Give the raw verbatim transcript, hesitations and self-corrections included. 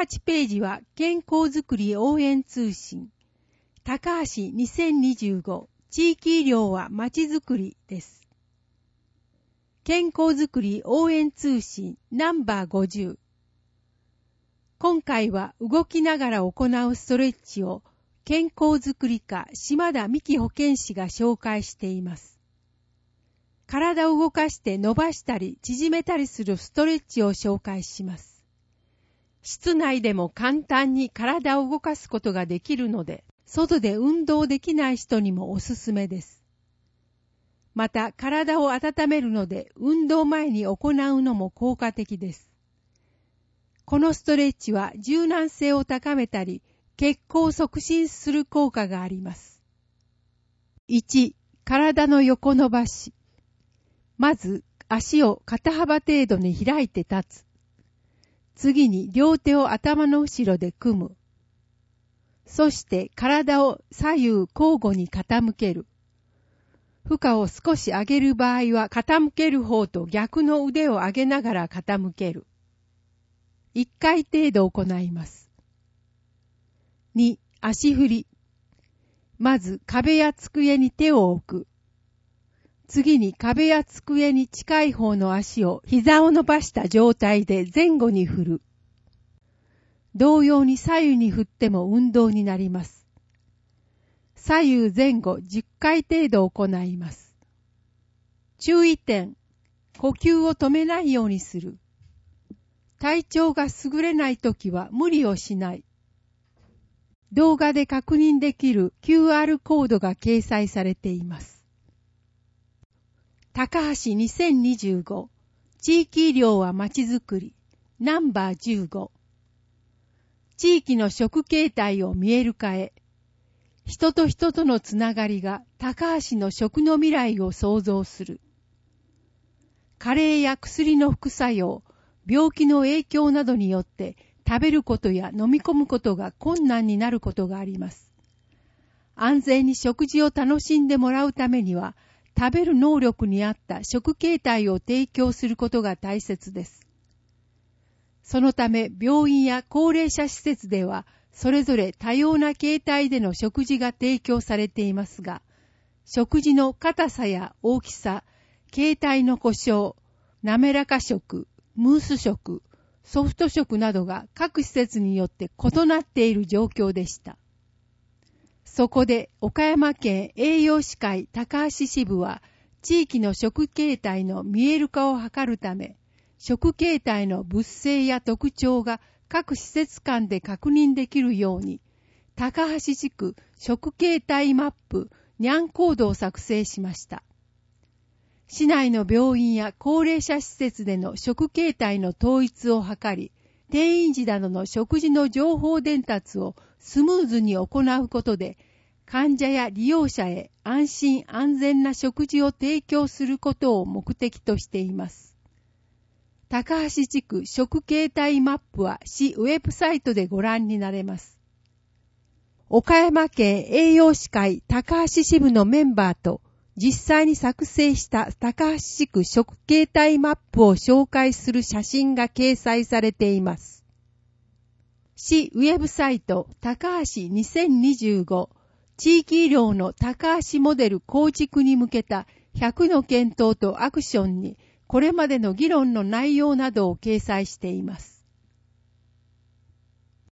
はちページは健康づくり応援通信。高橋にせんにじゅうご地域医療はまちづくりです。健康づくり応援通信ナンバーごじゅう。今回は動きながら行うストレッチを健康づくり課島田美希保健師が紹介しています。体を動かして伸ばしたり縮めたりするストレッチを紹介します。室内でも簡単に体を動かすことができるので、外で運動できない人にもおすすめです。また体を温めるので運動前に行うのも効果的です。このストレッチは柔軟性を高めたり、血行を促進する効果があります。いち. 体の横伸ばし。まず足を肩幅程度に開いて立つ。次に両手を頭の後ろで組む。そして体を左右交互に傾ける。負荷を少し上げる場合は傾ける方と逆の腕を上げながら傾ける。いっかい程度行います。に. 足振り。まず壁や机に手を置く。次に壁や机に近い方の足を膝を伸ばした状態で前後に振る。同様に左右に振っても運動になります。左右前後じゅっかい程度行います。注意点。呼吸を止めないようにする。体調が優れないときは無理をしない。動画で確認できる キューアール コードが掲載されています。高橋にせんにじゅうご地域医療はまちづくりナンバーじゅうご。地域の食形態を見える化へ。人と人とのつながりが高橋の食の未来を創造する。加齢や薬の副作用、病気の影響などによって食べることや飲み込むことが困難になることがあります。安全に食事を楽しんでもらうためには、食べる能力に合った食形態を提供することが大切です。そのため病院や高齢者施設ではそれぞれ多様な形態での食事が提供されていますが、食事の硬さや大きさ、形態の故障、滑らか食、ムース食、ソフト食などが各施設によって異なっている状況でした。そこで岡山県栄養士会高橋支部は地域の食形態の見える化を図るため、食形態の物性や特徴が各施設間で確認できるように、高橋地区食形態マップニャンコードを作成しました。市内の病院や高齢者施設での食形態の統一を図り、転院時などの食事の情報伝達をスムーズに行うことで、患者や利用者へ安心安全な食事を提供することを目的としています。高橋地区食形態マップは市ウェブサイトでご覧になれます。岡山県栄養士会高橋支部のメンバーと実際に作成した高橋地区食形態マップを紹介する写真が掲載されています。市ウェブサイト高橋にせんにじゅうご地域医療の高橋モデル構築に向けたひゃくの検討とアクションにこれまでの議論の内容などを掲載しています。